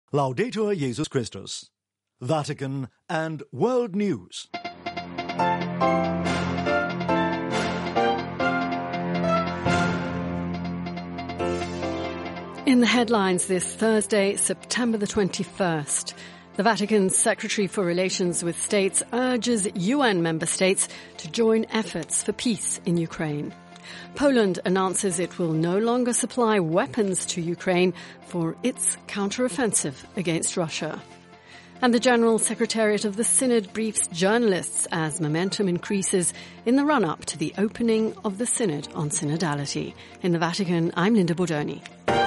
Laudetur Jesus Christus. Vatican and World News. In the headlines this Thursday, September the 21st, the Vatican's Secretary for Relations with States urges UN member states to join efforts for peace in Ukraine. Poland announces it will no longer supply weapons to Ukraine for its counteroffensive against Russia. And the General Secretariat of the Synod briefs journalists as momentum increases in the run-up to the opening of the Synod on Synodality. In the Vatican, I'm Linda Bordoni.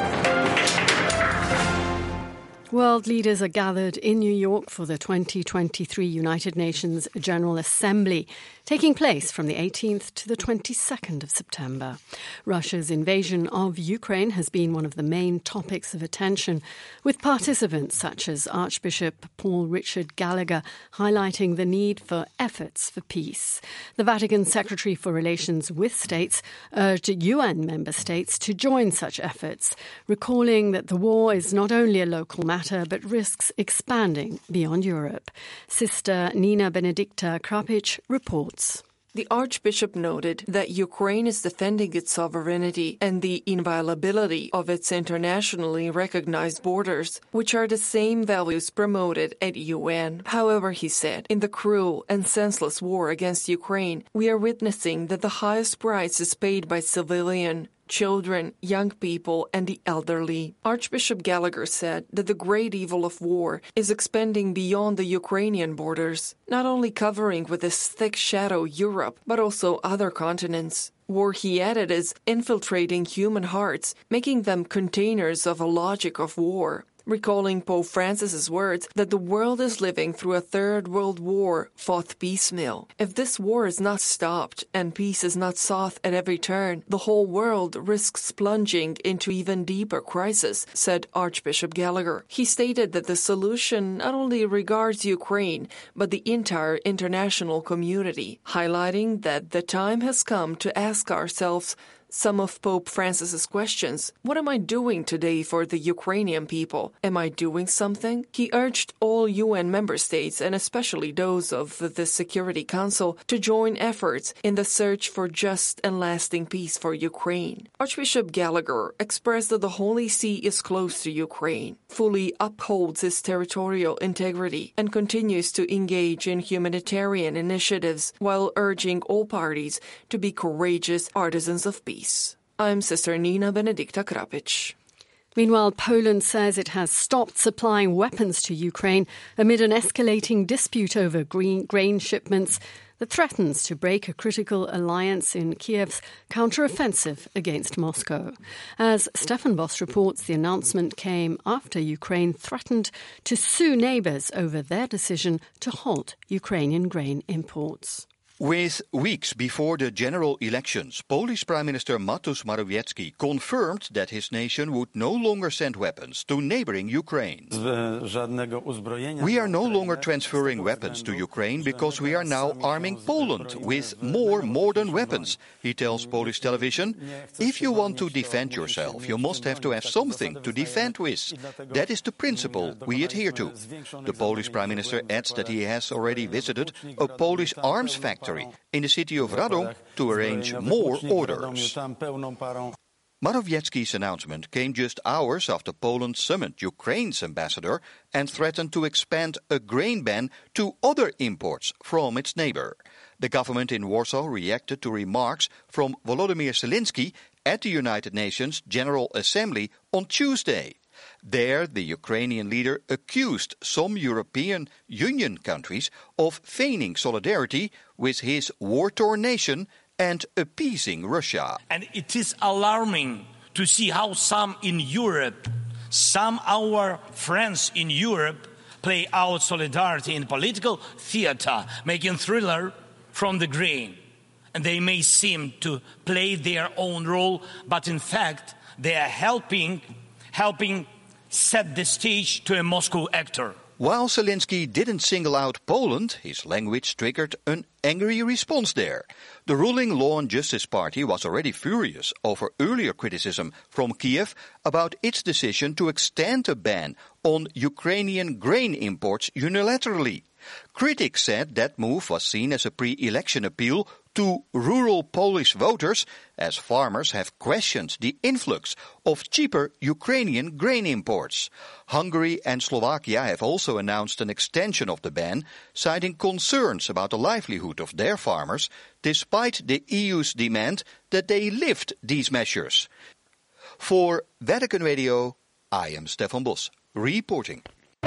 World leaders are gathered in New York for the 2023 United Nations General Assembly, taking place from the 18th to the 22nd of September. Russia's invasion of Ukraine has been one of the main topics of attention, with participants such as Archbishop Paul Richard Gallagher highlighting the need for efforts for peace. The Vatican Secretary for Relations with States urged UN member states to join such efforts, recalling that the war is not only a local matter but risks expanding beyond Europe. Sister Nina Benedicta Krapic reports. The Archbishop noted that Ukraine is defending its sovereignty and the inviolability of its internationally recognized borders, which are the same values promoted at UN. However, he said, in the cruel and senseless war against Ukraine, we are witnessing that the highest price is paid by children, young people, and the elderly. Archbishop Gallagher said that the great evil of war is expanding beyond the Ukrainian borders, not only covering with its thick shadow Europe, but also other continents. War, he added, is infiltrating human hearts, making them containers of a logic of war. Recalling Pope Francis's words that the world is living through a third world war fought piecemeal. If this war is not stopped and peace is not sought at every turn, the whole world risks plunging into even deeper crisis, said Archbishop Gallagher. He stated that the solution not only regards Ukraine, but the entire international community, highlighting that the time has come to ask ourselves some of Pope Francis's questions. What am I doing today for the Ukrainian people? Am I doing something? He urged all UN member states, and especially those of the Security Council, to join efforts in the search for just and lasting peace for Ukraine. Archbishop Gallagher expressed that the Holy See is close to Ukraine, fully upholds its territorial integrity, and continues to engage in humanitarian initiatives while urging all parties to be courageous artisans of peace. I'm Sister Nina Benedicta Krapic. Meanwhile, Poland says it has stopped supplying weapons to Ukraine amid an escalating dispute over grain shipments that threatens to break a critical alliance in Kiev's counteroffensive against Moscow. As Stefan Boss reports, the announcement came after Ukraine threatened to sue neighbours over their decision to halt Ukrainian grain imports. With weeks before the general elections, Polish Prime Minister Mateusz Morawiecki confirmed that his nation would no longer send weapons to neighboring Ukraine. We are no longer transferring weapons to Ukraine because we are now arming Poland with more modern weapons, he tells Polish television. If you want to defend yourself, you must have to have something to defend with. That is the principle we adhere to. The Polish Prime Minister adds that he has already visited a Polish arms factory in the city of Radom to arrange more orders. Morawiecki's announcement came just hours after Poland summoned Ukraine's ambassador and threatened to expand a grain ban to other imports from its neighbor. The government in Warsaw reacted to remarks from Volodymyr Zelensky at the United Nations General Assembly on Tuesday. There, the Ukrainian leader accused some European Union countries of feigning solidarity with his war-torn nation and appeasing Russia. And it is alarming to see how some in Europe, some our friends in Europe, play out solidarity in political theater, making thriller from the grain. And they may seem to play their own role, but in fact, they are helping set the stage to a Moscow actor. While Zelensky didn't single out Poland, his language triggered an angry response there. The ruling Law and Justice Party was already furious over earlier criticism from Kiev about its decision to extend a ban on Ukrainian grain imports unilaterally. Critics said that move was seen as a pre-election appeal to rural Polish voters, as farmers have questioned the influx of cheaper Ukrainian grain imports. Hungary and Slovakia have also announced an extension of the ban, citing concerns about the livelihood of their farmers, despite the EU's demand that they lift these measures. For Vatican Radio, I am Stefan Bos, reporting.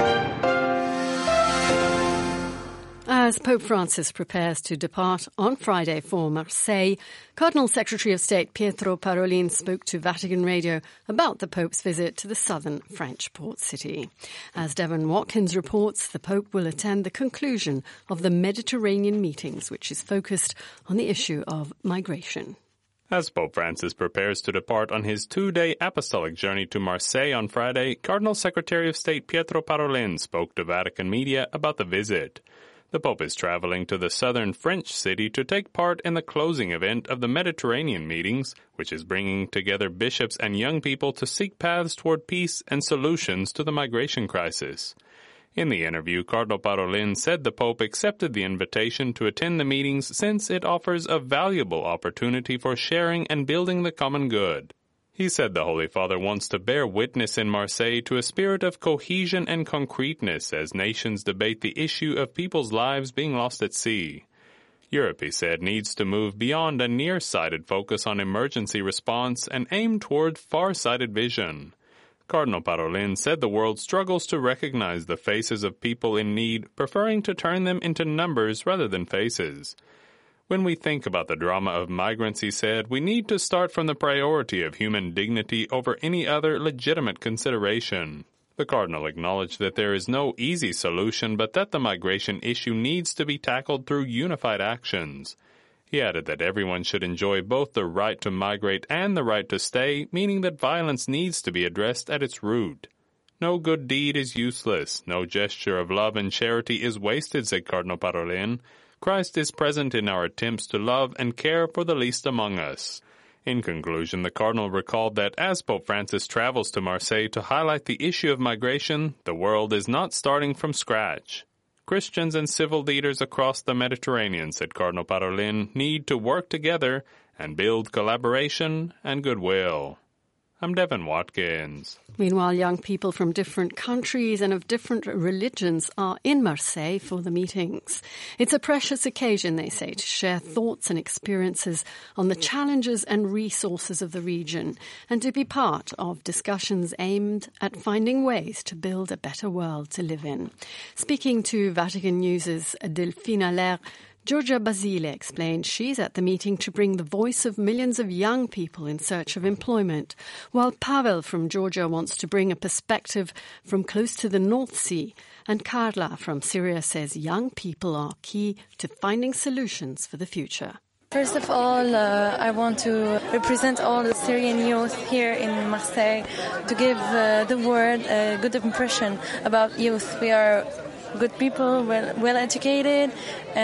As Pope Francis prepares to depart on Friday for Marseille, Cardinal Secretary of State Pietro Parolin spoke to Vatican Radio about the Pope's visit to the southern French port city. As Devon Watkins reports, the Pope will attend the conclusion of the Mediterranean meetings, which is focused on the issue of migration. As Pope Francis prepares to depart on his 2-day apostolic journey to Marseille on Friday, Cardinal Secretary of State Pietro Parolin spoke to Vatican media about the visit. The Pope is traveling to the southern French city to take part in the closing event of the Mediterranean meetings, which is bringing together bishops and young people to seek paths toward peace and solutions to the migration crisis. In the interview, Cardinal Parolin said the Pope accepted the invitation to attend the meetings since it offers a valuable opportunity for sharing and building the common good. He said the Holy Father wants to bear witness in Marseille to a spirit of cohesion and concreteness as nations debate the issue of people's lives being lost at sea. Europe, he said, needs to move beyond a nearsighted focus on emergency response and aim toward far-sighted vision. Cardinal Parolin said the world struggles to recognize the faces of people in need, preferring to turn them into numbers rather than faces. When we think about the drama of migrants, he said, we need to start from the priority of human dignity over any other legitimate consideration. The Cardinal acknowledged that there is no easy solution, but that the migration issue needs to be tackled through unified actions. He added that everyone should enjoy both the right to migrate and the right to stay, meaning that violence needs to be addressed at its root. No good deed is useless. No gesture of love and charity is wasted, said Cardinal Parolin. Christ is present in our attempts to love and care for the least among us. In conclusion, the Cardinal recalled that as Pope Francis travels to Marseille to highlight the issue of migration, the world is not starting from scratch. Christians and civil leaders across the Mediterranean, said Cardinal Parolin, need to work together and build collaboration and goodwill. I'm Devon Watkins. Meanwhile, young people from different countries and of different religions are in Marseille for the meetings. It's a precious occasion, they say, to share thoughts and experiences on the challenges and resources of the region and to be part of discussions aimed at finding ways to build a better world to live in. Speaking to Vatican News' Delphine Allaire, Giorgia Basile explained she's at the meeting to bring the voice of millions of young people in search of employment, while Pavel from Georgia wants to bring a perspective from close to the North Sea, and Carla from Syria says young people are key to finding solutions for the future. First of all, I want to represent all the Syrian youth here in Marseille to give the world a good impression about youth. We are good people, well educated,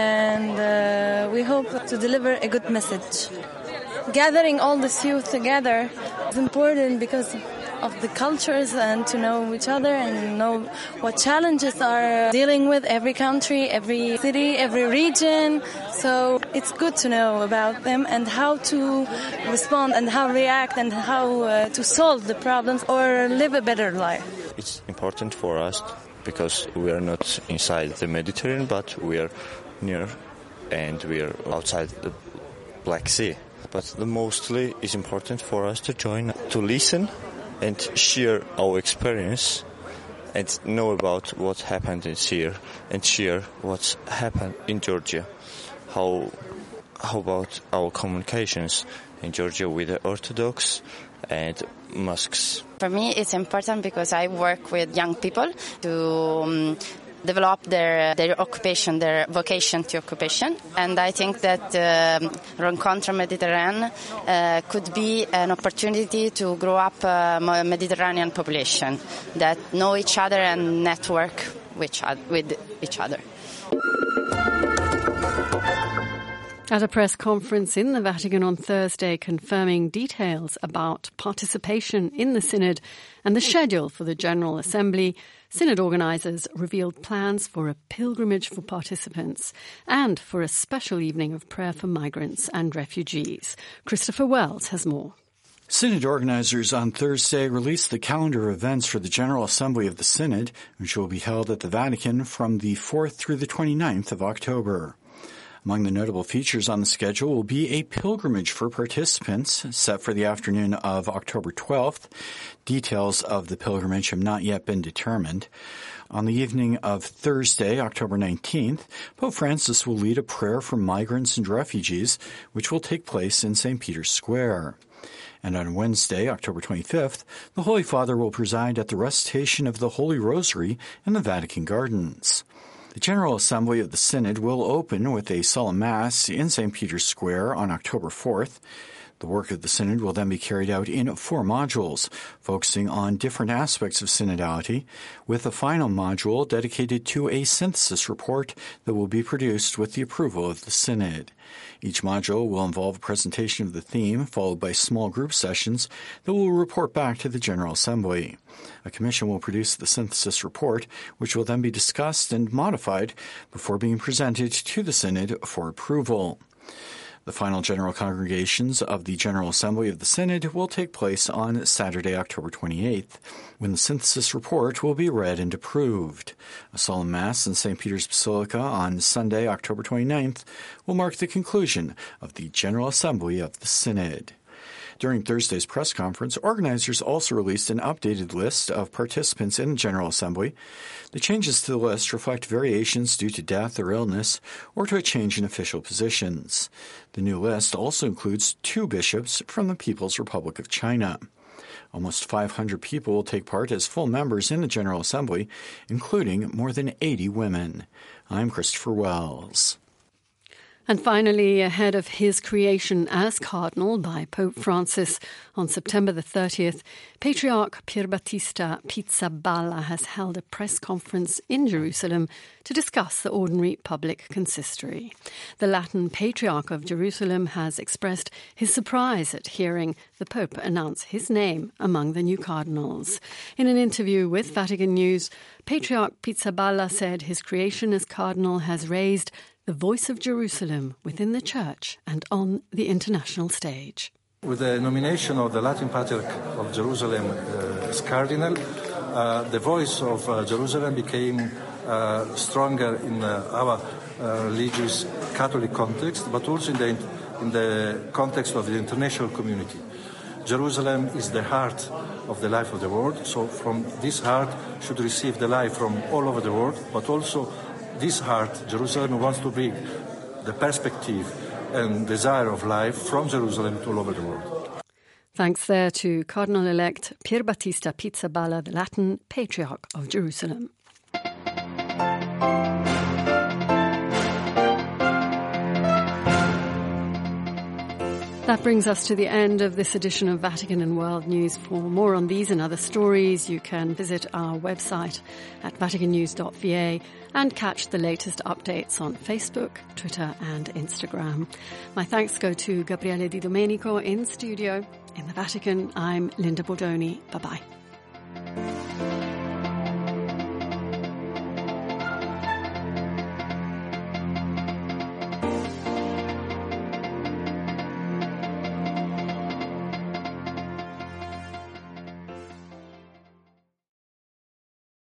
and we hope to deliver a good message. Gathering all this youth together is important because of the cultures and to know each other and know what challenges are dealing with every country, every city, every region. So it's good to know about them and how to respond and how react and how to solve the problems or live a better life. It's important for us because we are not inside the Mediterranean, but we are near and we are outside the Black Sea. But the mostly is important for us to join, to listen and share our experience and know about what happened in Syria and share what's happened in Georgia. How about our communications in Georgia with the Orthodox and mosques? For me, it's important because I work with young people to develop their occupation, their vocation to occupation. And I think that Rencontre Mediterranean could be an opportunity to grow up a Mediterranean population that know each other and network with each other. At a press conference in the Vatican on Thursday confirming details about participation in the Synod and the schedule for the General Assembly, Synod organisers revealed plans for a pilgrimage for participants and for a special evening of prayer for migrants and refugees. Christopher Wells has more. Synod organisers on Thursday released the calendar of events for the General Assembly of the Synod, which will be held at the Vatican from the 4th through the 29th of October. Among the notable features on the schedule will be a pilgrimage for participants set for the afternoon of October 12th. Details of the pilgrimage have not yet been determined. On the evening of Thursday, October 19th, Pope Francis will lead a prayer for migrants and refugees, which will take place in St. Peter's Square. And on Wednesday, October 25th, the Holy Father will preside at the recitation of the Holy Rosary in the Vatican Gardens. The General Assembly of the Synod will open with a solemn Mass in St. Peter's Square on October 4th. The work of the Synod will then be carried out in 4 modules, focusing on different aspects of synodality, with a final module dedicated to a synthesis report that will be produced with the approval of the Synod. Each module will involve a presentation of the theme, followed by small group sessions that will report back to the General Assembly. A commission will produce the synthesis report, which will then be discussed and modified before being presented to the Synod for approval. The final general congregations of the General Assembly of the Synod will take place on Saturday, October 28th, when the synthesis report will be read and approved. A solemn Mass in St. Peter's Basilica on Sunday, October 29th, will mark the conclusion of the General Assembly of the Synod. During Thursday's press conference, organizers also released an updated list of participants in the General Assembly. The changes to the list reflect variations due to death or illness or to a change in official positions. The new list also includes 2 bishops from the People's Republic of China. Almost 500 people will take part as full members in the General Assembly, including more than 80 women. I'm Christopher Wells. And finally, ahead of his creation as cardinal by Pope Francis on September the 30th, Patriarch Pierbattista Pizzaballa has held a press conference in Jerusalem to discuss the ordinary public consistory. The Latin Patriarch of Jerusalem has expressed his surprise at hearing the Pope announce his name among the new cardinals. In an interview with Vatican News, Patriarch Pizzaballa said his creation as cardinal has raised the voice of Jerusalem within the Church and on the international stage. With the nomination of the Latin Patriarch of Jerusalem as Cardinal, the voice of Jerusalem became stronger in our religious Catholic context, but also in the context of the international community. Jerusalem is the heart of the life of the world, so from this heart should receive the life from all over the world, but also this heart, Jerusalem, wants to bring the perspective and desire of life from Jerusalem to all over the world. Thanks there to Cardinal-elect Pierbattista Pizzaballa, the Latin Patriarch of Jerusalem. That brings us to the end of this edition of Vatican and World News. For more on these and other stories, you can visit our website at vaticannews.va and catch the latest updates on Facebook, Twitter and Instagram. My thanks go to Gabriele Di Domenico in studio. In the Vatican, I'm Linda Bordoni. Bye-bye.